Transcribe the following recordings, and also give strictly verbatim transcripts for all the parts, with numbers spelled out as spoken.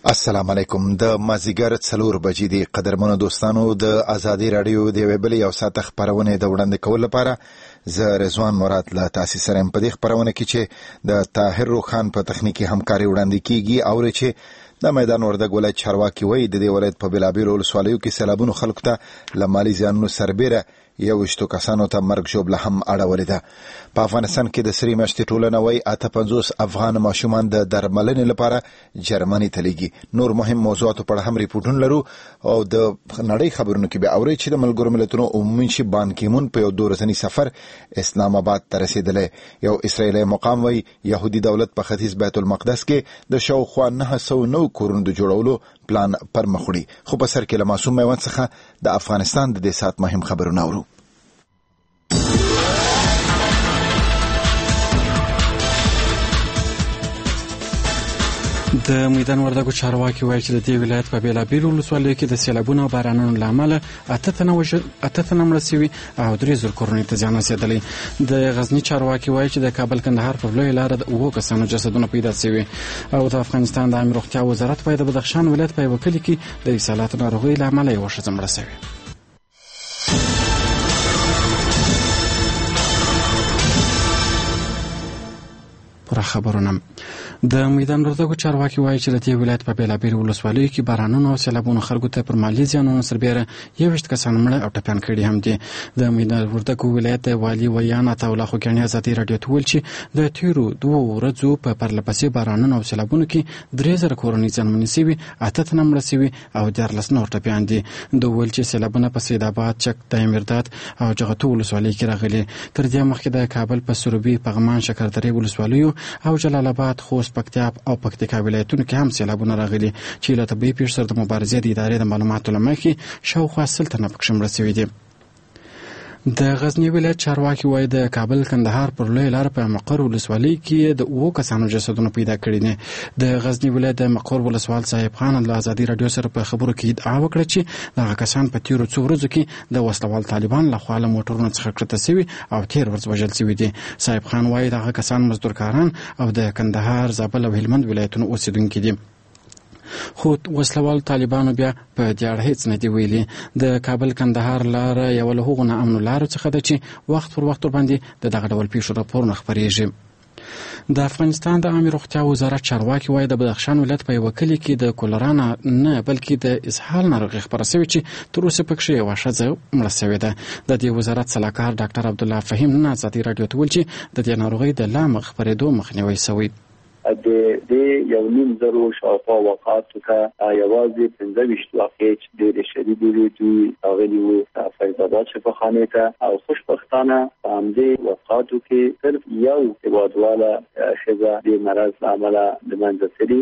السلام علیکم. د مازیګر څلور بجې دي. قدرمنو دوستانو، د ازادي رادیو د یوې بلې یو ساعت خپرونې د وړاندې کولو لپاره زه رضوان مراد له تاسو سره یم. په دې خپرونه کې چې د طاهر روخان په تخنیکی همکاري وړاندې کیږي او چې د میدان وردګ ولایت چارواکي وایي د دې ولایت په بېلابېلو ولسوالیو کې سیلابونو خلکو ته له مالي زیانونو سربیره یوویشتو کسانو ته مرګ ژوبله هم اړولې ده. په افغانستان کې د سرې میاشتې ټولنه وایي اته پنځوس افغان ماشومان د درملنې لپاره جرمني ته لیږي. نور مهم موضوعاتو په اړه هم ریپورټونه لرو او د نړۍ خبرونو کې به اورئ چې د ملګرو ملتونو عمومي شي بان کیمون په یو دوه ورځني سفر اسلام آباد ته رسېدلی. یو اسرائیلي مقام وایي یهودي دولت په ختیځ بیت المقدس کې د شاوخوا نهه سوه نوي کورونو د جوړولو پلان پر مخ وړي. خو په سر کې له معصوم میوند څخه د افغانستان د دې ساعت مهم خبرونه اورو. د میدان وردګو چارواکي وایي چې د دې ولایت په بېلابېلو ولسوالیو کې د سیلابونو او بارانونو له امله اته تنه مړه سوي او درې زره کورنۍ ته زیان رسېدلی. د غزني چارواکي وایي چې د کابل کندهار پر لویه لاره د اوو کسانو جسدونه پیدا سوي او د افغانستان د عامه روغتیا وزارت وایي د بدخشان ولایت په یوه کلي کې د اسهالاتو ناروغۍ له امله یوه ښځه مړه سوې. پر خبرونه د میدان وردګو چارواکي وایي چې د دې ولایت په بېلابېلو ولسوالیو کې بارانونو او سیلابونو خلکو ته پر مالي زیانونو سربیره یوویشت کسان مړه او ټپیان کړي هم دي. د میدان وردګو ولایت د والي ویان عطاالله خوږیاڼي ازادي راډیو ته وویل چې د تېرو دوو ورځو په پرلهپسې بارانونو او سیلابونو کې درې زره کورنۍ زیانمنې سوي، اته تنه مړه سوي او دیارلس نور ټپیان دي. دوی وویل چې سیلابونه په سیدآباد، چک، دایمیرداد او جغتو ولسوالیو کې راغلي. تر دې مخکې د کابل په سروبي، پغمان، شکردرې ولسوالیو او جلال آباد، خوست، پکتیا او پکتیکا ولایتونو کې هم سیلابونه راغلي چې له طبیعي پیښو سره د مبارزې د ادارې د معلوماتو له مخې شاوخوا سل تنه پکښې مړه سوي دي. د غزني ولایت چارواکي وایي د کابل کندهار پر لویه لاره په مقر ولسوالۍ کې د اوو کسانو جسدونه پیدا کړي دي. د غزني ولایت د مقر ولسوال صاحب خان له ازادي راډیو سره په خبرو کې ادعا وکړه چې دغه کسان په تېرو څو ورځو کې د وسلوال طالبان لخوا له موټرونو څخه کښته سوي او تېر ورځ وژل سوي دي. صاحب خان وایي دغه کسان مزدورکاران او د کندهار، زابل او هلمند ولایتونو اوسېدونکي دي. خو وسلوال طالبانو بیا په دې اړه هیڅ نه دي ویلي. د کابل کندهار لاره یوه له هغو ناامنو لارو څخه ده چې وخت پر وخت ورباندې د دغه ډول پیښو راپورونه خپرېږي. د افغانستان د عامه روغتیا وزارت چارواکي وایي د بدخشان ولایت په یوه کلي کې د کولرا نه بلکې د اسهال ناروغي خپره سوې چې تر اوسه پکښې یوه ښځه مړه سوې ده. د دې وزارت سلاکار ډاکټر عبدالله فهیم نن ازادي راډیو ته وویل چې د دې ناروغۍ د لا خپرېدو مخنیوی سوی. د دې یو نیم زرو شاوخوا واقعاتو ته یوازې پنځه ویشت واقعې چې ډېرې شدیدې وې دوی راغلي وو فیض آباد شفاخانې ته او خوشبختانه په همدې واقعاتو کې صرف یو هېوادواله ښځه دې مرض له امله له منځه تللې.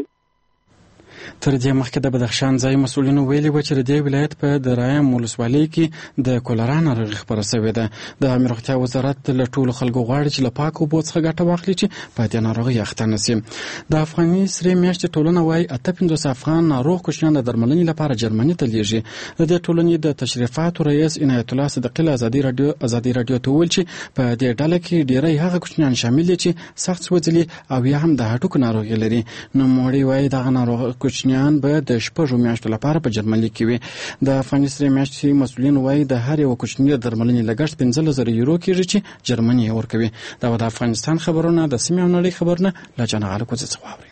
تر دې مخکې د بدخشان ځایي مسؤلینو ویلي وو چې د دې ولایت په درایم ولسوالۍ کې د کولرا ناروغي خپره سوې ده. د عامه روغتیا وزارت له ټولو خلکو غواړي چې له پاکو اوبو څخه ګټه واخلي چې په دې ناروغۍ اخته نه سي. د افغاني سرې میاشتې ټولنه وایي اته پنځوس افغان ناروغ کوچنیان د درملنې لپاره جرمني ته لیږي. د دې ټولنې د تشریفاتو رئیس عنایت الله صدیقي له ازادي راډیو ازادي راډیو ته وویل چې په دې ډله کې ډېری هغه کوچنیان شامل دي چې سخت سوځلي او یا هم د هډوکو ناروغي لري. نوموړی وایي دغه ناروغ کوچنیان به د شپږو میاشتو لپاره په جرمني کې وي. د افغاني سرې میاشتې مسؤلین وایي د هر یو کوچني د درملنې لګښت پنځلس زره یورو کېږي چې جرمني یې ورکوي. دا د افغانستان خبرونه د سیمې او نړۍ خبرونه له جنغاله کوڅې څخه واورئ.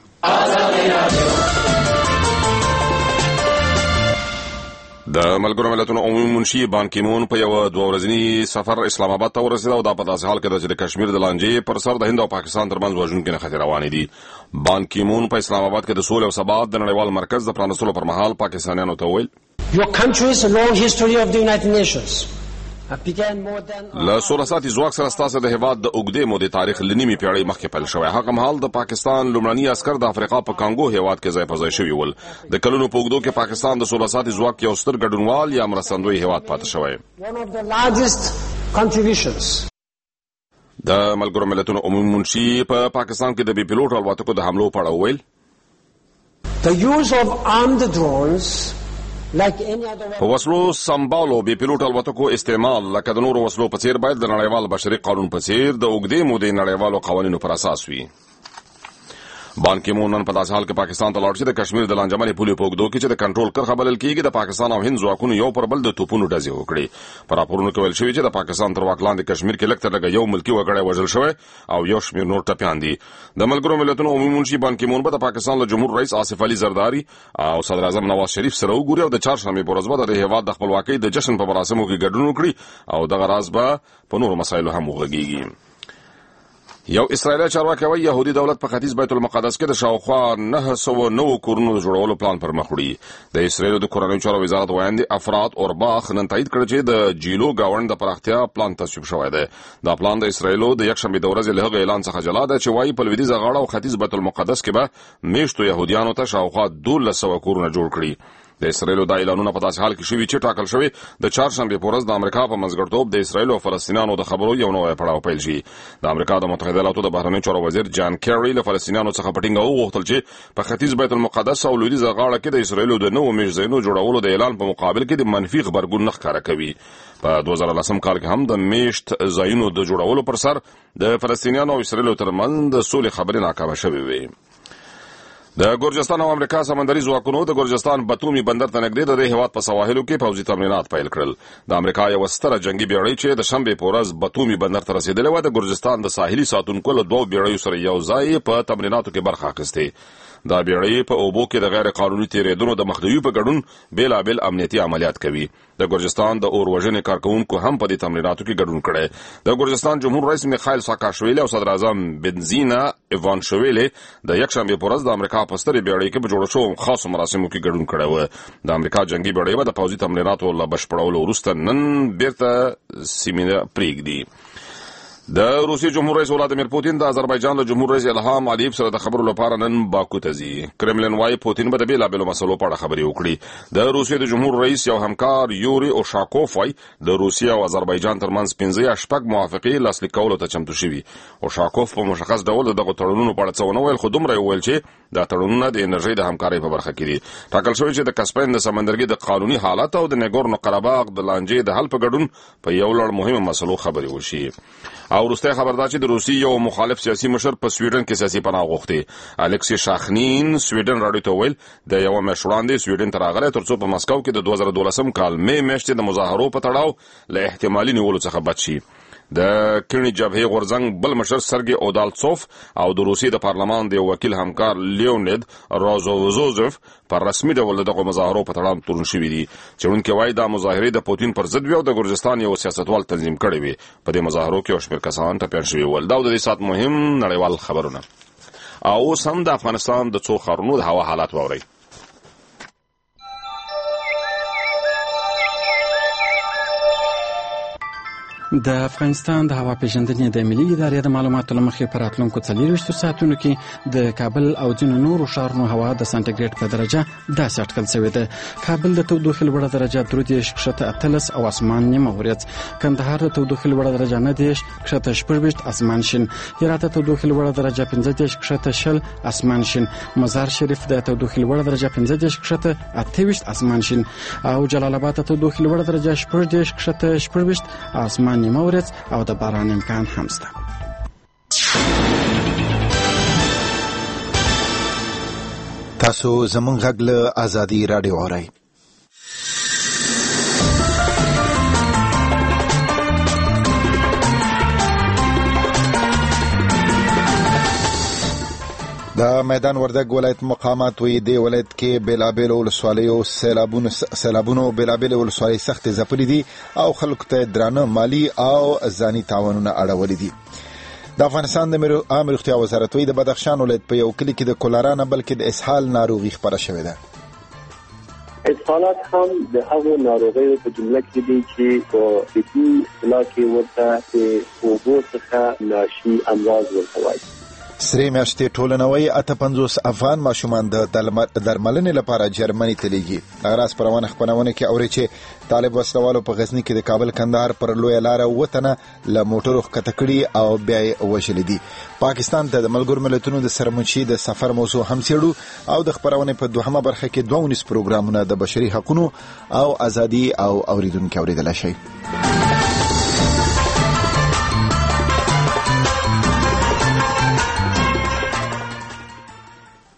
د ملګرو ملتونو عمومي منشي بان کیمون په یو دوه ورځني سفر اسلام آباد ته ورسېد او دا په داسې حال کې ده چې د کشمیر د لانجې پر سر د هند او پاکستان ترمنځ وژونکي نښتې روانې دي. بان کیمون په اسلام آباد کې د سولې او ثبات د نړیوال مرکز د پرانیستلو پر مهال پاکستانیانو ته وویل Your country's long history of the United Nations له سوله ساتي ځواک سره ستاسو د هېواد د اوږدې مودې تاریخ له نیمې پېړۍ مخکې پیل شوی. هغه مهال د پاکستان لومړني عسکر د افریقا په کانګو هېواد کې ځای په ځای شوي ول. د کلونو په اوږدو کې پاکستان د سوله ساتي ځواک یو ستر ګډونوال یا مرستندوی هېواد پاتې شوی. د ملګرو ملتونو عمومي منشي په پاکستان کې د بې پیلوټ الوتکو د حملو په اړه وویل The use of armed drones په وسلو سمبالو بې پیلوټ الوتکو استعمال لکه د نورو وسلو په څیر باید د نړیوال بشري قانون په څیر د اوږدې مودې نړیوالو قوانینو پر اساس وي. بان کی مون نن په داسې حال کې پاکستان ته لاړ شي د کشمیر د لانجمنې پولې په اوږدو کې چې د کنټرول کرښه بلل کېږي د پاکستان او هند ځواکونو یو پر بل د توپونو ډزې وکړې. په راپورونو کې ویل شوي چې د پاکستان تر واک لاندې کشمیر کې لږ تر لږه یو ملکي وګړی وژل شوی او یو شمېر نور ټپیان دي. د ملګرو ملتونو عمومي منشي بان کی مون به د پاکستان له جمهور رئیس آصف علي زرداري او صدر اعظم نواز شریف سره وګوري او د چهارشنبې په ورځ به د هېواد د خپلواکۍ د جشن په مراسمو کې ګډون وکړي او دغه راز به په نورو مسایلو هم وغږیږي. یو اسرائیلي چارواکي وايي يهودي دولت په ختیځ بیت المقدس کې د شاوخوا نه سوه نوو کورونو د جوړولو پلان پر مخ وړي. د اسرائیل د کورنیو چارو وزارت وایي افراد اورباخ نن تایید کړ چې د جیلو گاوند د پراختیا پلان تصویب شوی دی. دا پلان د اسرائیل د یکشنبې د ورځې له هغه اعلان څخه جلا دی چې وايي په لویدیځه غاړه او ختیځ بیت المقدس کې به میشتو يهوديانو ته شاوخوا دولس سوه کورونه جوړ کړي. د اسرائیل د اعلانونو په داسې حال کې شوي چې ټاکل شوی د چهارشنبې په ورځ د امریکا په منځګړیتوب د اسرائیل او فلسطینیانو د خبرو یو نوی پړاو پیل شي. د امریکا د متحده ایالاتو د بهرنیو چارو وزیر جان کیری له فلسطینیانو څخه په ټینګه وغوښتل چې په ختیځ بیت المقدس او لویدیځه غاړه کې د اسرائیل د نوو میشتو جوړولو د اعلان په مقابل کې د منفي غبرګون نه ښکاره کوي. په دوه زره لسم کال کې هم د میشت ځایونو د جوړولو پر سر د فلسطینیانو او اسرائیل ترمنځ د سولې خبرې ناکامه شوې وې. د ګورجستان او امریکا سمندري ځواکونو د ګورجستان بتومي بندر ته نږدې د دې هېواد په سواحلو کې پوځي تمرینات پیل کړل. د امریکا یوه ستره جنګي بېړۍ چې د شنبې په ورځ بتومي بندر ته رسېدلې وه د ګورجستان د ساحلي ساتونکو له دوو بېړیو سره یو ځای په تمریناتو کې برخه اخیستې. دا بېړۍ په اوبو کې د غیر قانوني تېرېدنو د مخنیوي په ګډون بېلابېل امنیتي عملیات کوي. د ګورجستان د اور وژنې کارکوونکو هم په دې تمریناتو کې ګډون کړی. د ګورجستان جمهور رئیس میخایل ساکاشویلي او صدر اعظم بنزینا ایوانشویلي د یکشنبې په ورځ د امریکا په سترې بېړۍ کې په جوړه شوو خاصو مراسمو کې ګډون کړی و. د امریکا جنګي بېړۍ به د پوځي تمریناتو له بشپړولو وروسته نن بیرته سیمې پرېږدي. د روسیې جمهور رئیس ولادیمیر پوتین د آذربایجان له جمهور رئیس الهام علیف سره د خبرو لپاره نن باکو ته ځي. کرملین وايي پوتین به د بېلابېلو مسلو په اړه خبرې وکړي. د روسیې د جمهور رئیس یو همکار یوري اوشاکوف وايي د روسیې او آذربایجان ترمنځ پنځه یا شپږ موافقې لاسلیک کولو ته چمتو شوي. اوشاکوف په مشخص ډول دغه تړونونو په اړه څه ونه ویل، خو دومره یې وویل چې دا تړونونه د انرژۍ د همکارۍ په برخه کې دي. ټاکل شوی چې د کسپین د سمندرګي د قانوني حالت او د نګورنو قرهباغ د لانجې د حل په ګډون په یو لړ مهمو مسلو خبرې وشي. او وروستی خبر دا چې د روسیې یو مخالف سیاسي مشر په سویډن کې سیاسي پناه غوښتې. الکسی شاخنین سویډن راډیو ته ویل د یوه میاشت وړاندې سویډن ته راغلی تر څو په مسکو کې د دوه زره دولسم کال مې میاشتې د مظاهرو په تړاو له احتمالي نیولو څخه بچ شي. د کڼي جبهې غورځنګ بل مشر سرګي اودالتسوف او د روسیې د پارلمان د یو وکیل همکار لیونید رازوزوف په رسمي ډول دغه مظاهرو په تړاو تورن شوي دي. څېړونکي وایي دا مظاهرې د پوتین پر ضد وي او د ګورجستان یو سیاستوال تنظیم کړی وي. په دې مظاهرو کې یو شمېر کسان ټپیان شوي ول. دا د دې ساعت مهم نړیوال خبرونه. او اوس هم د افغانستان د څو ښارونو د هوا حالات واورئ. د افغانستان د هوا پیژندنې د ملي ادارې د معلوماتو له مخې په راتلونکو څلېرویشتو ساعتونو کې د کابل او ځینو نورو ښارونو هوا د سانټیګریډ په درجه داسې اټکل شوې ده: کابل د تودوخې لوړه درجه درې دېرش کښته اتلس او اسمان نیمه ورځ، کندهار د تودوخې لوړه درجه نهه دېرش کښته شپږ ویشت اسمان شین، هرات د تودوخې لوړه درجه پنځه دېرش کښته شل اسمان شین، مزار شریف د تودوخې لوړه درجه پنځه دېرش کښته اته ویشت اسمان شین، او جلال آباد د تودوخې لوړه درجه شپږ دېرش کښته شپږ ویشت اسمان نیمه ورځ او د باران امکان هم شته. تاسو زموږ غږ له ازادي راډیو اورئ. د میدان وردګ ولایت مقامات وی دی ولایت کې بېلابېلو ولسوالیو سیلابونو سیلابونو بېلابېلې ولسوالۍ سختې ځپلې دي او خلکو ته درانه مالي او ځاني تاوانونه اړولي دي. د افغانستان د عامه روغتیا وزارت وی د بدخشان ولایت په یو کلي کې د کولرا نه بلکې د اسهال ناروغي خپره شوې ده. اسهالات هم د هغو ناروغیو په جمله کې دي چې په طبي اصطلاح کې ورته د اوبو څخه ناشي امراض ورته وایي. سری میاشتې ټولنوي اته پنځوس افغان ماشومان د درملنې لپاره جرمني ته لیږي. هغه راز په روانه خپرونه کې اوري چې طالب وسلوالو په غزني کې د کابل کندهار پر لویه لاره وطنه له موټرو ښکته کړي او بیا یې وژلي دي. پاکستان ته د ملګرو ملتونو د سرمنشي د سفر موضوع هم څېړو او د خپرونې په دوهمه برخه کې دوه ونیس پروګرامونه د بشري حقوقو او ازادي او اوریدونکو اوریدلای شي.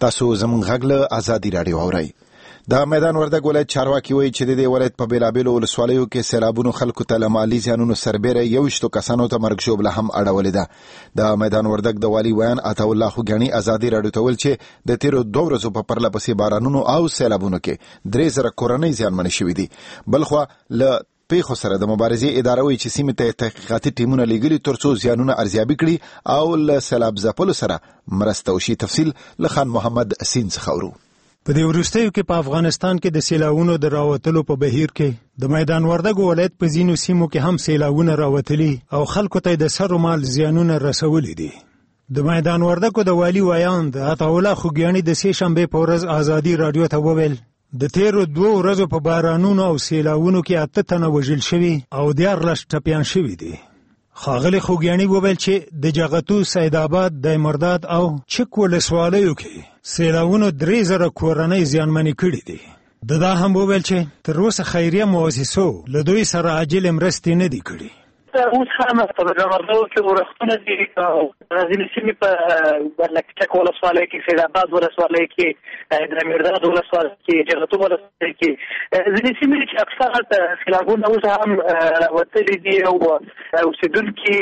تاسو زموږ غږ له ازادي رادیو اورئ. د میدان وردګ ولایت چارواکي وایي چې د دې ولایت په بیلابیلو ولسوالیو کې سیلابونو خلکو ته له مالي زیانونو سربیره یویشتو کسانو ته مرګ ژوبله هم اړولې ده. د میدان وردګ د والي ویان عطاالله خوږیاڼي ازادي رادیو ته ویل چې د تیرو دوه ورځو په پرله پسې بارانونو او سیلابونو کې درې زره کورنۍ زیانمنې شوې دي. بلخوا له پیښو سره د مبارزې اداره وایي چې سیمې ته تحقیقاتي ټیمونه لیږلي ترڅو زیانونه ارزیابي کړي او له سیلاب ځپلو سره مرسته وشي. تفصیل له خان محمد سین څخه اورو. په دې وروستیو کې په افغانستان کې د سیلاوونو د راوتلو په بهیر کې د میدان وردګ ولایت په ځینو سیمو کې هم سیلاوونه راوتلي او خلکو ته د سر و مال زیانونه رسولي دي. د میدان وردګ د والي ویان د عطاالله خوږیاڼي د سې شنبې په ورځ ازادي رادیو ته وویل د تیرو دوه ورځو په بارانونو او سیلاوونو کې اته تنه وژل شوي او دیارلس ټپیان شوي دي. ښاغلي خوږیاڼي وویل چې د جغتو، سیدآباد، دایمرداد او چک ولسوالیو کې سیلاوونو درې زره کورنۍ زیانمنې کړي دي. د دا هم وویل چې تر اوسه خیریه مؤسسو له دوی سره عاجل مرستې نه دي کړي. اوس هم په دغه کې ورښتونه دي او ځینې سیمې په لکه چک ولسوالۍ کې، سیدآباد ولسوالۍ کې، دایمرداد ولسوالۍ کې، جغتو ولسوالۍ کې ځینې سیمې چې اکثره سیلابونه اوس هم راوتلي دي او اوسېدونکي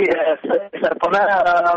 سرپناه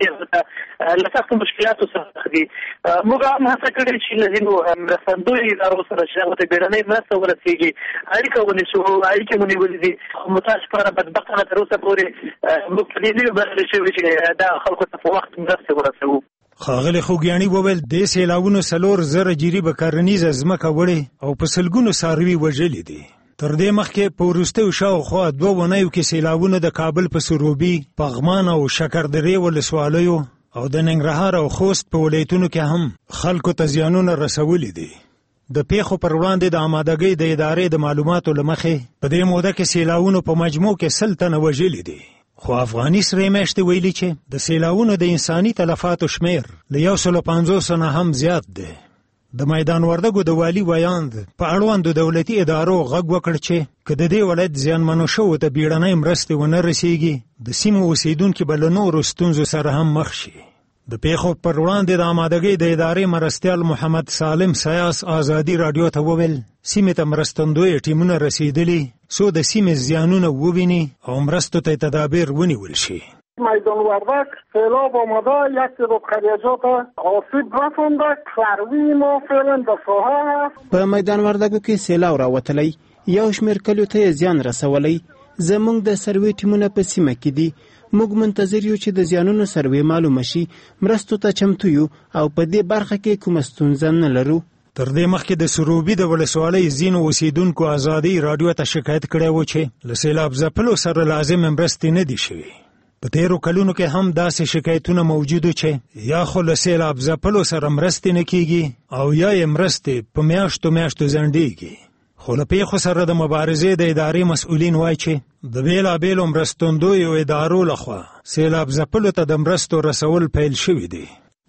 مېشتې له سختو مشکلاتو سره دي. موږ هم هڅه کړې چې له ځینو مرستندویو ادارو سره چې هغو ته بیړنۍ مرسته ورسېږي اړیکه ونیسو، اړیکې مو نیولې دي. خو تاسو لپاره بدبختانه تر اوسه پورې موږ په دې نه بلل شوي چې دا خلکو ته په وخت مرسته ورسوو. ښاغلي خوږیاڼي وویل د سیلاوونو څلور زره جریبه کرنیزه ځمکه وړې او په سلګونو څاروي وژلي دي. تر دې مخکې په وروستیو شاوخوا دوه اونیو کې سیلاوونه د کابل په سروبي، پغمان او شکردرې ولسوالیو او د ننګرهار او خوست په ولایتونو کې هم خلکو ته زیانونه رسولي دي. د پیښو پر وړاندې د آمادګۍ د ادارې د معلوماتو له مخې په دې موده کې سیلاوونو په مجموع کې سل تنه وژلي دي. خو افغاني سرې میاشتې ویلي چې د سیلاوونو د انساني تلفاتو شمیر له یو سلو پنځوس نه هم زیات دی. د میدان وردګو د والي ویاند په اړوندو دولتي ادارو غږ وکړ چې که د دې ولایت زیانمنو شوو ته بیړنۍ مرستې ونه رسیږي د سیمو اوسیدونکي به له نورو ستونزو سره هم مخ شي. د پیښو پر وړاندې د آمادګۍ د ادارې مرستیال محمد سالم سیاس ازادي رادیو ته وویل سیمې ته مرستندوی ټیمونه رسیدلي څو د سیمې زیانونه وویني او مرستو ته تدابیر ونیول شي. میدان وردک سیلاب آمده، یک تعداد خریجات آسیب رسانده، څاروي ما فعلا در ساحه هست. په میدان وردک کې سیلاب راوتلی، یو شمېر کلیو ته زیان رسولی. زموږ د سروې ټیمونه په سیمه کې دي. موږ منتظر یو چې د زیانونو سروې معلومه شي، مرستو ته چمتو یو او په دې برخه کې کومه ستونزه نه لرو. تر دې مخکې د سروبي د ولسوالۍ ځینو اوسیدونکو ازادي رادیو ته شکایت کړی و چې له سیلاب ځپلو سره لازم مرستې نه دي شوي. په تیرو کلونو کې هم داسې شکایتونه موجود چې یا خو له سیلاب ځپلو سره مرستې نه کیږي او یا یې مرستې په میاشتو میاشتو ځنډېږي. خو له پیښو سره د مبارزې د ادارې مسؤلین وایي چې د بیلابیلو مرستندویو ادارو لخوا سیلاب ځپلو ته د مرستو رسول پیل شوي دي.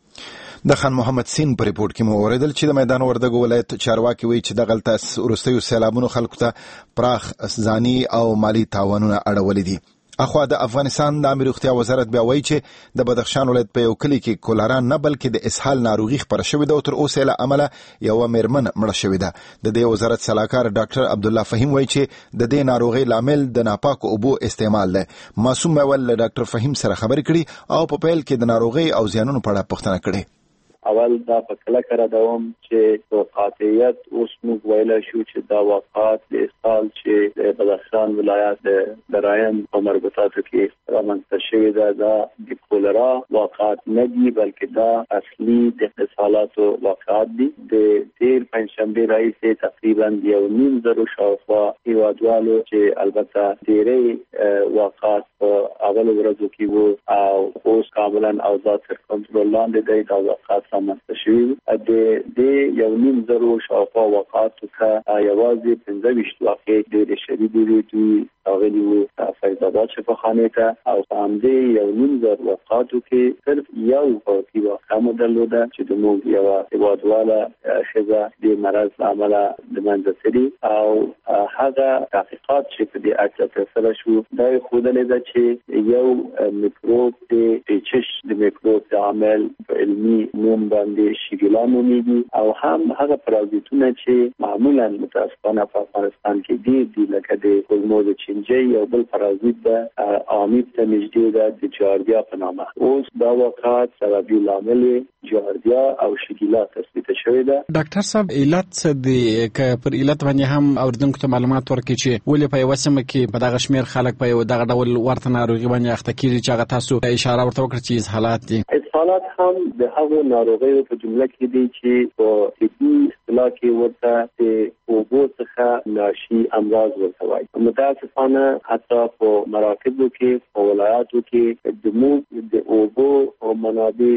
د خان محمد سین په ریپورت کې مو اوریدل چې د میدان وردګ ولایت چارواکي وایي چې دغلته وروستیو سیلابونو خلکو ته پراخ ځاني او مالي تاوانونه اړولي دي. اخوا د افغانستان د عامه روغتیا وزارت بیا وایي چې د بدخشان ولایت په یو کلي کې کولرا نه بلکې د اسهال ناروغي خپره شوې ده او تر اوسه له امله یوه میرمن مړه شوې ده. د دې وزارت سلاکار ډاکټر عبدالله فهیم وایي چې د دې ناروغۍ لامل د ناپاکو اوبو استعمال دی. معصوم میول له ډاکټر فهیم سره خبرې کړي او په پیل کې د ناروغۍ او زیانونو په اړه پوښتنه کړې. اول دا په کلکه را دوام چې په قاطعیت اوس موږ ویلی شو چې دا واقعات د اسهال چې د بدخشان ولایت د راین په مربوطاتو کې رامنځته شوې ده دا د کولرا واقعات نه دي بلکې دا اصلي د اسهالاتو واقعات دي. د تیر پنجشنبې راهیسې تقریبا یو نیم زرو شاوخوا هیوادوالو چې البته ډېری واقعات په اولو ورځو کې وو او اوس کاملا اوضاع تر کنټرول لاندې دی. دا واقعات رامنځته شوي د دې یو نیم زرو شاوخوا واقعاتو څخه یوازې پنځه ویشت واقعې ډېرې شدیدې وې دوی راغلي وو فیضآباد شفاخانې ته او په همدې یو نیم زر واقعاتو کې صرف یو فوتي واقعه مو درلوده چې زموږ یوه هېوادواله ښځه د مرض له امله د منځ سری او هغه تحقیقات چې په دې اړه ترسره شو دا ښودلې ده چې یو میکروب د پیچش د میکروب د عامل په علمي نوم باندې شیګلا نومیږي او هم هغه پرازیتونه چې معمولا متاسفانه په افغانستان کې دي دي لکه د کولمو چینجی او بل پرازیت د عامیت ته نږدې ده د جاردیا په نامه. اوس دا واقعات سببي لامل جاردیا او شیګلا تثبیت شوی ده. ډاکټر صاحب علت څه دی که پر علت باندې هم اوریدونکو ته معلومات ورکړي چې ولې په یو سیمه کې په دغه شمیر خلک په یو دغه ډول ورته ناروغي باندې اخته کیږي چې هغه تاسو اشاره ورته وکړه چې حالات دي. حالات هم د هغو ناروغیو په جمله کې دي چې په طبي اصطلاح کې ورته د اوبو څخه ناشي امراض ورته وایي. متاسفانه حتی په مراکزو کې په ولایاتو کې د موږ د اوبو او منابع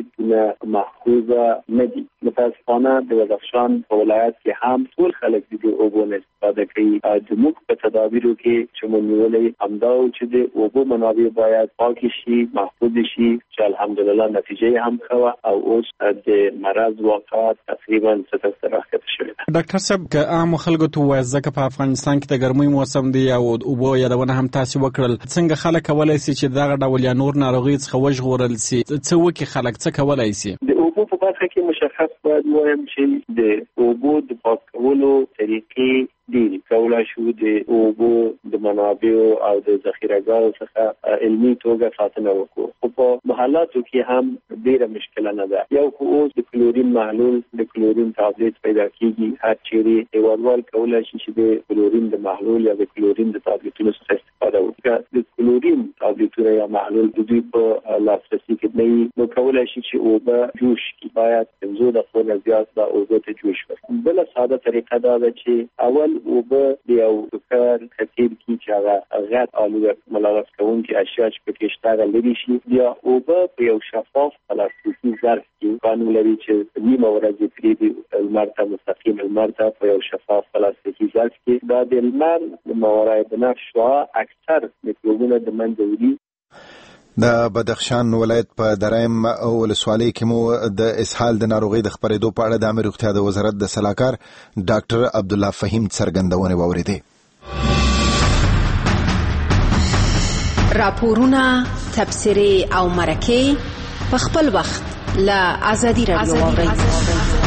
محفوظه نه دي. متاسفانه د بدخشان په ولایت کې هم ټول خلک د اوبو نه استفاده کوي. د موږ په تدابیرو کې چې مونږ نیولې همدا چې د اوبو منابع باید پاک شي، محفوظ شي، چې الحمدلله نتیجه هم خوا او اوس د مرض واقعات تقریبا ستر سره راځي شوی. ډاکټر صاحب که عام خلکو ته وایي ځکه په افغانستان کې د ګرمۍ موسم دی او اوبو یادونه هم تاسو وکړل، څنګه خلک کولای شي چې دغه ډول یا نور ناروغي څخه وژغورل شي؟ څه وکړي خلک، څه کولای شي؟ د اوبو په برخه کې مشخص باید وایم چې د اوبو د پاک کولو طریقې ډېرې کولای شو د اوبو د منابعو او د ذخیره‌ګاهو څخه علمي توګه ساتنه وکړو، خو په محلاتو کې هم ډېره مشکله نه ده. یو خو اوس د کلورین محلول د کلورین تابلیت پیدا کیږي، هر چیرې هیوادوال کولای شي چې د کلورین د محلول یا د کلورین د تابلیتونو څخه استفاده وکړي. د کلورین تابلیتونه یا محلول د دوی په لاسرسي کې نه وي، نو کولای شي چې اوبه جوش کړي. باید پنځه دقیقې نه زیات دا اوبه ته جوش ورکړي. بله ساده طریقه دا ده چې اول اوبه د یو ټوکر کتیر کې چې هغه غیر آلوده ملامت کوونکي اشیاء چې پکې شته لري شي، یا اوبه په یو شفاف پلاستیکي ظرف کې قانون لري چې نیمه ورځ پرې لمر ته مستقیم لمر ته په یو شفاف پلاستیکي ظرف کې دا د لمر د ماورای بنفش شعاع اکثر میکروبونه د منځه وړي. د بدخشان ولایت په درایم ولسوالۍ کې مو د اسهال د ناروغۍ د خپرېدو په اړه د عامه روغتیا د وزارت د سلاکار ډاکټر عبدالله فهیم څرګندونې واورېدې. راپورونه، تبصرې او مرکې په خپل وخت له ازادي راډیو واورئ.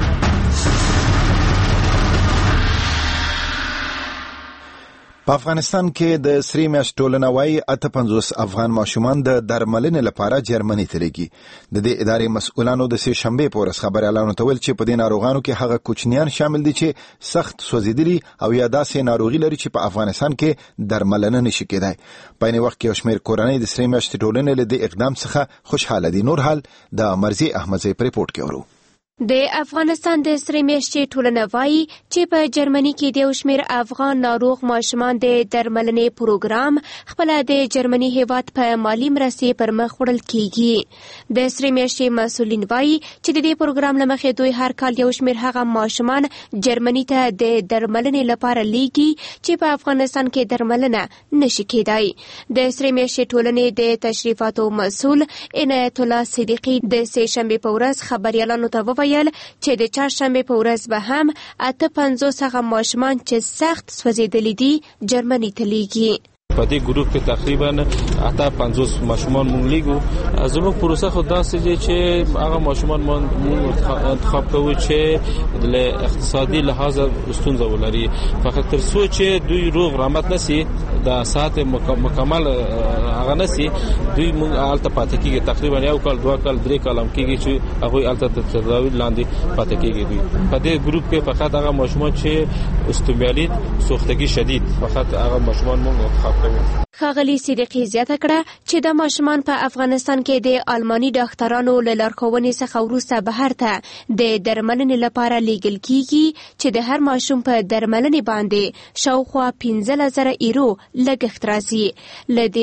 په افغانستان کې د سری میاشت ټولنه وايي اته پنځوس افغان ماشومان د درملنې لپاره جرمني ته لېږي. د دې ادارې مسؤلانو د سې شنبې په ورځ خبریالانو ته ویل چې په دې ناروغانو کې هغه کوچنیان شامل دي چې سخت سوځېدلي او یا داسې ناروغي لري چې په افغانستان کې درملنه نشي کېدای. په عین وخت کې یو شمېر کورنۍ د سری میاشت ټولنې له دې اقدام څخه خوشحاله دي. نور حال د مرزي احمدزی په ریپورت کې ورو. د افغانستان د سری میاشتې ټولنه وایي چې په جرمني کې د یو شمېر افغان ناروغ ماشومان د درملنې پروګرام خپله د جرمني هیواد په مالي مرستې پر مخ وړل کیږي. د سری میاشتې مسؤلین وایي چې د دې پروګرام له مخې دوی هر کال یو شمېر هغه ماشومان جرمني ته د درملنې لپاره لیږي چې په افغانستان کې درملنه نشي کېدای. د سری میاشتې ټولنې د تشریفاتو مسؤل عنایت الله صدیقي د سې شنبې په ورځ خبریالانو ته وویل چې د چهارشنبې په ورځ به هم اته پنځوس هغه ماشومان چې سخت سوځېدلي دي جرمني ته لیږي. په دې ګروپ کې تقریبا اته پنځوس ماشومان مونږ لیږو. زموږ پروسه خو داسې دی چې هغه ماشومان مونږ انتخاب کوو چې له اقتصادي لحاظ ستونزه ولري، فقط تر څو چې دوی روغ رحمت نسی د ساعت مکمل هغه نسی دوی مونږ الته پاتې کیږي. تقریبا یو کال دوه کال درې کال هم کیږي چې هغه الته تداوی لاندې پاتې کیږي. دوی په دې ګروپ کې فقط هغه ماشومان چې استومیالیت سوختگی شدید فقط هغه ماشومان مونږ انتخاب ښاغلي صدیقي زیاته کړه چې د ماشومان په افغانستان کې د آلماني ډاکټرانو له لارښوونې څخه وروسته بهر ته د درملنې لپاره لیږل کیږي چې د هر ماشوم په درملنې باندې شاوخوا پنځلس زره ایرو لګښت راځي. له دې وړاندې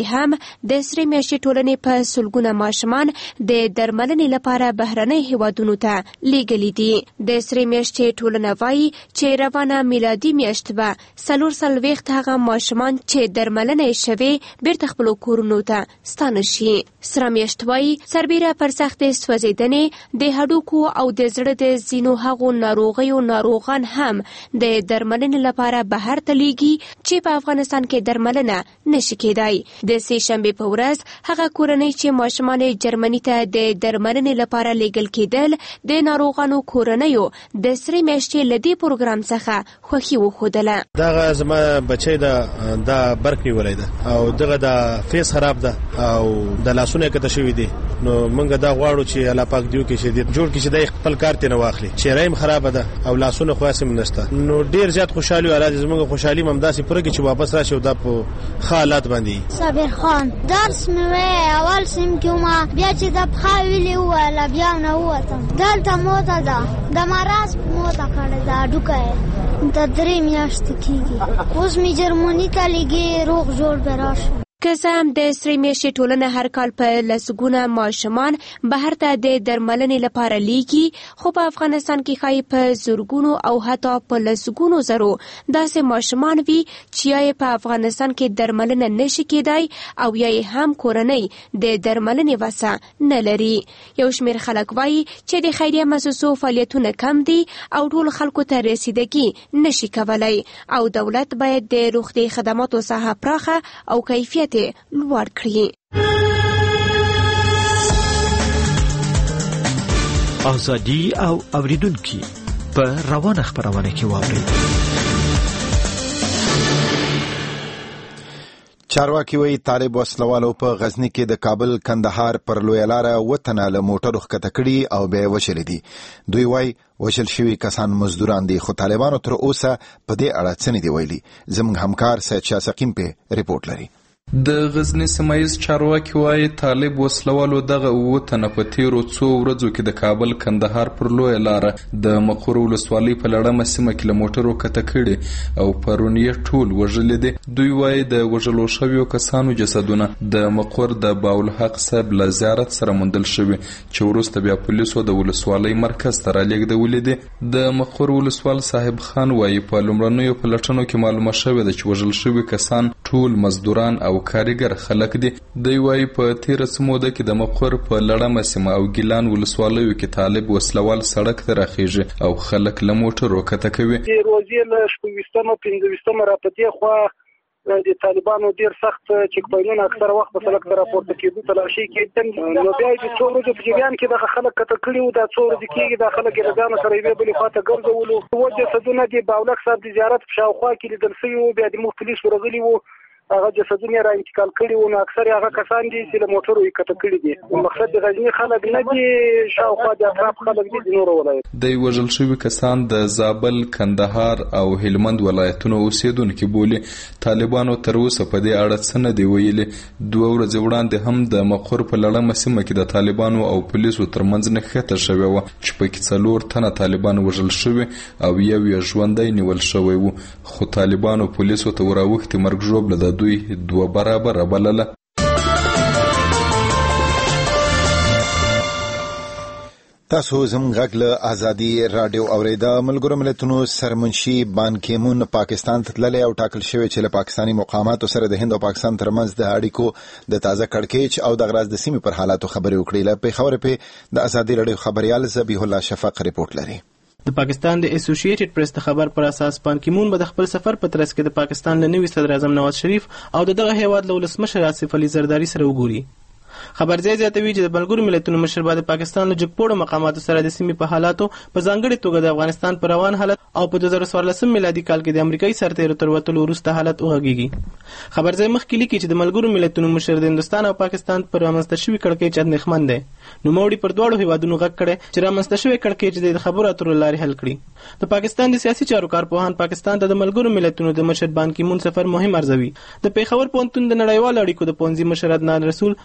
یوې هم د سرې میاشتې ټولنې په سلګونه ماشومان د درملنې لپاره بهرنۍ هیوادونو ته لیږلي دي. د سرې میاشتې ټولنه وایي چې روانه میلادي میاشت به څلور څلوېښت هغه ماشومان چې درملنه یې شوې بیرته خپلو کورونو ته ستانه شي. سره میاشت وایي سربیره پر سختې سوځېدنې د هډوکو او د زړه د ځینو هغو ناروغیو ناروغان هم د درملنې لپاره بهر ته لیږي چې په افغانستان کې درملنه نشي کېدای. د سې شنبې په ورځ هغه کورنۍ چې ماشومان جرمني ته د درملنې لپاره لیږل کېدل د ناروغانو کورنیو د سرې میاشتې له دې پروګرام څخه خوښي وښودله. دغه زما بچی ده دا برق نیولی ده او دغه د فیس خراب ده او د لاسونه یې کته شوي دي نو موږ دا غواړو چې الله پاک دیو کې چې جوړ کړي چې د خپل کار ترې نه واخلي. چهره یې خرابه ده او لاسونه خو هسې نشته نو ډېر زیات خوشحالي یو. الله دې زموږ خوشحالي هم همداسې پوره کړي چې واپس راشي او دا په ښه حالات باندې. صابر خان درس مې وی اول سیم کې ومه بیا چې د پښه ویلې وویله بیا نه ووتم. دلته موته ده د مرض موته کړې ده هډوکی یې د درې میاشتې کېږي. اوس مې جرمني ته لیږي روغ جوړ به راشم. که څه هم د سرې میاشتې ټولنه هر کال په لسګونه ماشومان بهر ته د درملنې لپاره لیږي خو په افغانستان کې ښایي په زرګونو او حتی په لسګونو زرو داسې ماشومان وي چې یا یې په افغانستان کې درملنه نشي کېدای او یا یې هم کورنۍ د درملنې وسه نه لري. یو شمېر خلک وایي چې د خیریه مؤسسو فعالیتونه کم دي او ټول خلکو ته رسیدګي نشي کولی او دولت باید د روغتیايي خدماتو ساحه پراخه او کیفیت لوړ کړي. ازادي او اوریدونکي په روانه خبرونه کې واوري. چارواکي وایي طالب وسلوالو په غزني کې د کابل کندهار پر لویه لاره وطنه له موټرو ښکته کړي او بیا وشلې دي. دوی وایي وشل شوي کسان مزدوران دي خو طالبانو تر اوسه په دې اړه څه نه دي ویلي. زموږ همکار سید شاه سقیم په ریپورټ لري. د غزني سیمایز چارواکي وایي طالب وسلوالو دغه اووه تنه په تیرو څو ورځو کې د کابل کندهار پر لویه لاره د مقر ولسوالۍ په لړمه سیمه کې له موټرو کته کړي او پرون یې ټول وژلي دي. دوی وایي د وژلو شویو کسانو جسدونه د مقر د باالحق صاحب له زیارت سره موندل شوي چې وروسته بیا پولیسو د ولسوالۍ مرکز ته رالیږدولي دي. د مقر ولسوال صاحب خان وایي په لومړنیو پلټنو کې معلومه شوې ده چې وژل شوي کسان ټول مزدوران او کارګر خلک دي. دوی وایي په تیره څه موده کې د مقر په لړمه سیمه او ګیلان ولسوالیو کې طالب وسلوال سړک ته راخیږي او خلک له موټرو کته کوي. د روزې له شپږویشتمه پنځه را په دې خوا د طالبانو ډېر سخت چیک پوینټونه اکثره وخت په سړک ته راپورته کېدو تلاشي کېدل نو بیا د څو ورځو په جریان کې دغه خلک کته کړي وو. دا څو ورځې کېږي دا خلک یې له ځانه سره یوې بلې خوا ته ګرځولو. اووه جسدونه د باالحق صاحب د زیارت په شاوخوا کې لیدل شوي وو. بیا د موږ پولیس ورغلي وو هغه جسدونه را انتقال کړي وو. نو اکثر هغه کسان دي چې له موټرو یې کته کړي دي. مقصد د غزني خلک نه دي شاوخوا د اطراف خلک دي د نورو ولایت. د وژل شوي کسان د زابل کندهار او هلمند ولایتونو اوسیدونکي بولي. طالبانو تر اوسه په دې اړه څه نه دي ویلي. دوه ورځې وړاندې هم د مقر په لړمه سیمه کې د طالبانو او پولیسو ترمنځ نښته شوې وه چې پکې څلور تنه طالبان وژل شوي او یو یې ژوندی نیول شوی و خو طالبانو پولیسو ته وراوښتې مرګ ژوبله د دوی دوه برابره بلله. تاسو زموږ غږ له ازادي راډیو اورېده. ملګرو ملتونو سرمنشي بان کی مون پاکستان ته تللی او ټاکل شوی چې له پاکستاني مقاماتو سره د هند او پاکستان ترمنځ د اړیکو د تازه کړکېچ او د غراض د سیمې پر حالاتو خبرې وکړي. له پېښور په د ازادي راډیو خبريال ذبیح الله شفق ریپورټ لري. د پاکستان د اسوسییټډ پریس د خبر پر اساس بان کی مون به د خپل سفر په ترڅ کې د پاکستان له نوي صدر اعظم نواز شریف او دغه هیواد له ولسمشر آصف علي زرداری سره وګوري. خبرځای زیاتوي چې د ملګرو ملتونو مشر به د پاکستان له جګپوړو مقاماتو سره د سیمې په حالاتو په ځانګړې توګه د افغانستان پر روان حالت او په دوه زره څوارلسم میلادي کال کې د امریکایي سرتیرو تر وتلو وروسته حالت وغږیږي. خبرځای مخکې لیکي چې د ملګرو ملتونو مشر د هندوستان او پاکستان پر رامنځته شوي کړکېچ اندېښمن دی. نوموړي پر دواړو هیوادونو غږ کړی چې رامنځته شوی کړکېچ د خبرو اترو لارې حل کړي. د پاکستان د سیاسي چارو کارپوهان پاکستان ته د ملګرو ملتونو د مشر بان کی مون سفر مهم ارزوي. د پیښور پوهنتون د نړیوالو اړیکو د پوهنځي مشر عدنان رسول له ازادي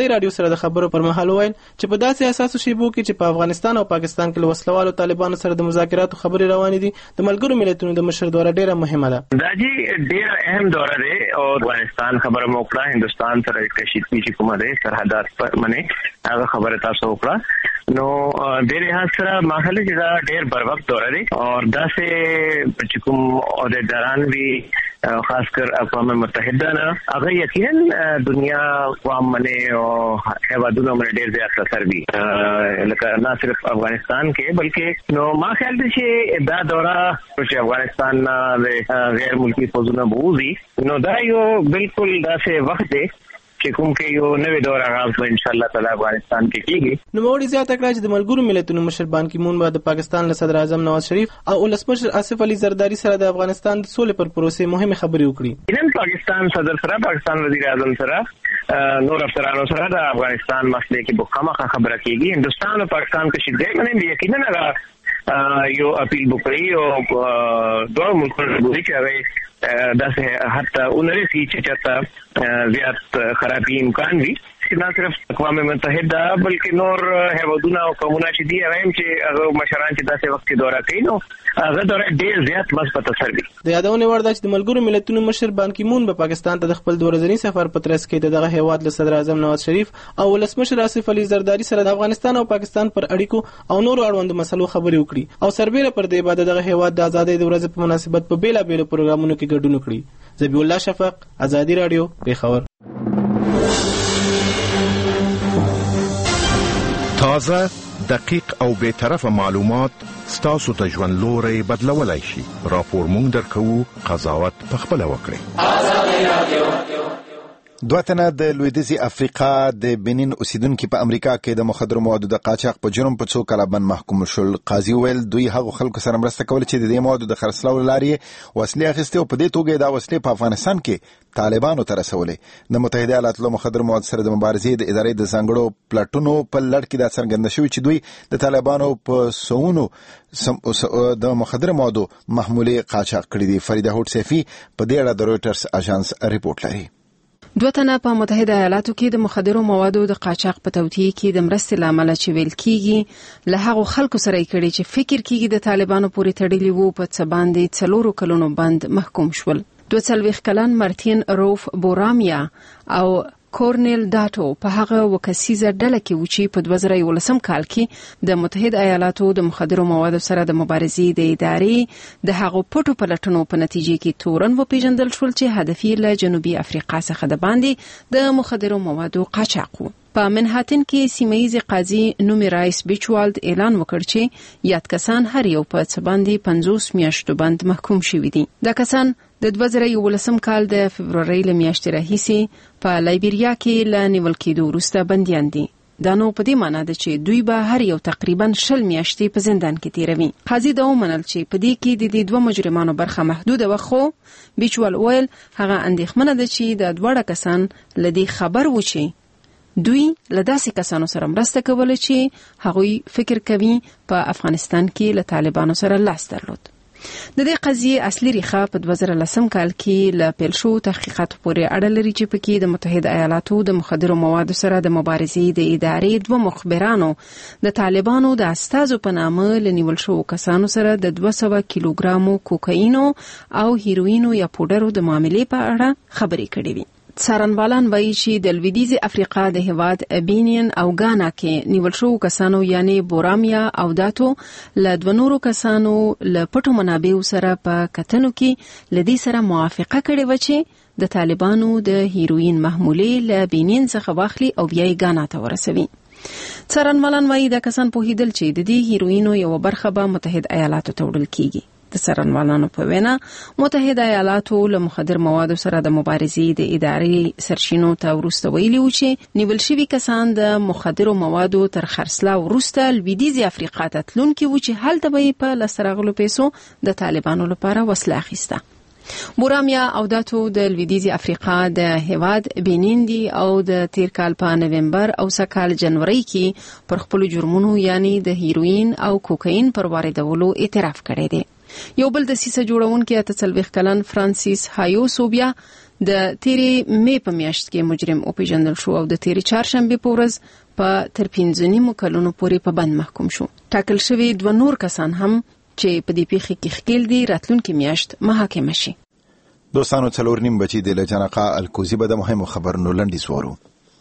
ازادي رادیو سره د خبرو پر مهال وویل چې په داسې اساسو شیبو کې چې په افغانستان او پاکستان کې له وسلوالو طالبانو سره د مذاکراتو خبرې روانې دي د ملګرو ملتونو د مشر دوره ډیره مهمه ده. دا جی ډیره اهم دوره ده او افغانستان خبره مو کړه هندستان سره کشیدګي چې کومه ده سرحدات پر منه هغه خبره تاسو وکړه نو ډیره حسره ماحول چې دا ډیر بر وخت دوره ده او دا سه چې کوم عہدیداران وی خاص کر اقوام متحده نه هغه یقینا دنیا قوم منه او هیوادونو باندې ډیر زیات اثر وی لکه نه صرف افغانستان کې بلکې نو ما خیال دي چې دا دوره چې افغانستان نه غیر ملکی فوجونه بوزي نو دا یو بالکل داسې وخت دی چې کوم کې یو نوې دوره آغاز به ان شاء الله تعالی افغانستان کې کیږي. نو موږ زیاته کړه چې د ملګرو ملتونو مشر بان کی مون د پاکستان له صدر اعظم نواز شریف او ولسمشر آصف علي زرداری سره د افغانستان د سولې پر پروسې مهمه خبرې وکړي. نن پاکستان صدر سره پاکستان وزیر اعظم سره نور افسرانو سره د افغانستان مسلې کې مخامخ خبره کیږي. هندستان او پاکستان کې شیدې باندې یقینا یو اپیل وکړي او دوه ملکونو د چې داسې حتی اونرسي چې چاته زیات خرابي امکان وي نه صرف اقوام متحده بلکې نور هیوادونه او قومونه چې دي هغه چې هغه مشران چې داسې وخت دوره کوي نو هغه دوره ډیر زیات مثبت اثر وي. د یادونه ورده چې د ملګرو ملتونو مشر بان کی مون په پاکستان ته د خپل دوه ورځنی سفر په ترڅ کې دغه هیواد له صدر اعظم نواز شریف او ولسمشر آصف علي زرداری سره د افغانستان او پاکستان پر اړیکو او نور اړوند مسلو خبرې وکړي او سربېره پر دې بعد دغه هیواد د ازادۍ د ورځې په مناسبت په بیلا بیل پروګرامونو کې ګډون وکړي. ذبیح الله شفق، ازادي رادیو، پیښور. تازه، دقیق او بے طرفه معلومات ستاسو ته ژوند لوري بدلولای شي. راپور مونږ درکو، قضاوت پخپله وکړئ. ازادي رادیو. دوه تنه د لویدیځي افریقا د بنین اوسیدونکو په امریکا کې د مخدرو موادو د قاچاق په جرم په څو کاله باندې محکوم شول. قاضي ویل دوی هغه خلکو سره مرسته کوله چې د دې موادو د خرڅلاو لارې وسلې اخیستې او په دې توګه دا وسلې په افغانستان کې طالبانو ته رسولې. د متحده ایالاتو له مخدرو موادو سره د مبارزې د ادارې د ځانګړو پلاټونو په لړ کې دا څرګنده شوی چې دوی د طالبانو په سونو د مخدرو موادو محمولې قاچاق کړې دي. فریده هوټ سیفي په دې اړه د رويټرز اژانس ریپورت لري. دوه تنه په متحده ایالاتو کې د مخدرو موادو د قاچاق په توطئه کې د مرستې لامل چې ویل کیږي له هغو خلکو سره کړي چې فکر کیږي د طالبانو پورې تړلي وو په څه باندې څلورو کلونو باندې محکوم شول. دوه څلوېښت کلن مارتین روف بورامیا او کورنل ډاټو په هغه وکسیزه ډله کې و چې په دوه زره یولسم کال کې د متحده ایالاتو د مخدرو موادو سره د مبارزې د ادارې د هغو پټو پلټنو په نتیجه کې تورن و پیژندل شول چې هدف یې له جنوبي افریقا څخه د باندې د مخدرو موادو قاچاق و. په منهاتن کې سیمایي قاضي نومي رایس بیچوالد اعلان وکړ چې یاد کسان هر یو په څه باندې پنځوس میاشتو باندې محکوم شوي دي. دا کسان د دوه زره یولسم کال د فبرورۍ له میاشتې راهیسې په لایبیریا کې له نیول کېدو وروسته بندیان دي. دا نو په دې معنی ده چې دوی به هر یو تقریبا شل میاشتې په زندان کې تیروي. قاضي دا ومنل چې په دې کې د دې دوه مجرمانو برخه محدوده وه، خو بیچوال ویل هغه اندېښمنه ده چې د دواړه کسان له دې خبر و چې دوی له داسې کسانو سره مرسته کوله چې هغوی فکر کوي په افغانستان کې له طالبانو سره لاس درلود. د دې قضیې اصلي ریښه په دوه زره لسم کال کې له پیل شو تحقیقاتو پورې اړه لري چې پکې د متحده ایالاتو د مخدرو موادو سره د مبارزې د ادارې دوه مخبرانو د طالبانو د استازو په نامه له نیول شوو کسانو سره د دوه سوه کیلوګرامو کوکاینو او هیروینو یا پوډرو د معاملې په اړه خبرې کړې وي. څارنوالان وایي چې د لویدیځي افریقا د هیواد بینین او غانا کې نیول شوو کسانو یعنی بورامیا او داتو له دوه نورو کسانو له پټو منابعو سره په کتنو کې له دې سره موافقه کړې وه چې د طالبانو د هیروین محمولې له بینین څخه واخلي او بیا یې غانا ته ورسوي. څارنوالان وایي دا کسان پوهېدل چې د دې هیروینو یوه برخه به متحده ایالاتو ته وړل کیږي. د څارنوالانو په وینا متحده ایالاتو له مخدر موادو سره د مبارزې د ادارې سرچینو ته وروسته ویلي و چې نیول شوي کسان د مخدرو موادو تر خرڅلاو وروسته لویدیځې افریقا ته تلونکي و چې هلته به یې په لاسته راغلو پیسو د طالبانو لپاره وسله اخیسته. بورامیا او داتو د لویدیځي افریقا د هیواد بینین دي او د تیر کال په نومبر او سکال جنوري کې پر خپل جرمونو یعنی د هیروین او کوکاین پر واردولو اعتراف کړی دی. یو بل د سیسه جوړونکي اته څلوېښت کلن فرانسیس هایو سوبیا د تیری می په میاشت کې مجرم او پیژندل شو او د تیری چهارشنبه په ورځ په تر پنځه نیمو کلونو پورې په بند محکوم شو. ټاکل شوی دوه نور کسان هم چې په دې پیښه کې ښکیل دي راتلونکي میاشت محاکمه شي. دوستانو څلور نیم بچي د لجنقه الکوزي به د مهمو خبرونو لنډیز وورو.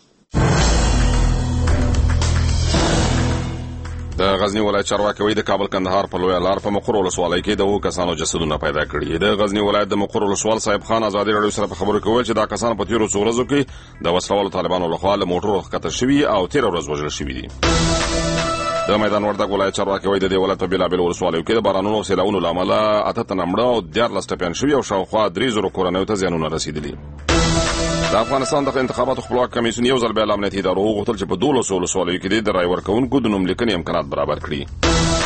د غزنی ولایت چارواکي وایي د کابل کندهار په لویه لار په مقر ولسوالۍ کې د اوو کسانو جسدونه پیدا کړي. د غزنی ولایت د مقر ولسوال صاحب خان ازادي راډیو سره په خبرو کې وویل چې دا کسان په تیرو څو ورځو کې د وسلوالو طالبانو لخوا له موټرو ښکته شوي او تیره ورځ وژل شوي دي. د میدان وردګ ولایت چارواکي وایي د دې ولایت په بېلابېلو ولسوالیو کې د بارانونو او سیلاونو له امله اته تنه مړه او دیارلس ټپیان شوي او شاوخوا درې زرو کورنیو ته زیانونه رسېدلي. د افغانستان د انتخاباتو خپلواک کمیسیون یو ځل بیا له امنیتي ادارو وغوښتل چې په دولسو ولسوالیو کې د رای ورکوونکو د نوملیکنې امکانات برابر کړي.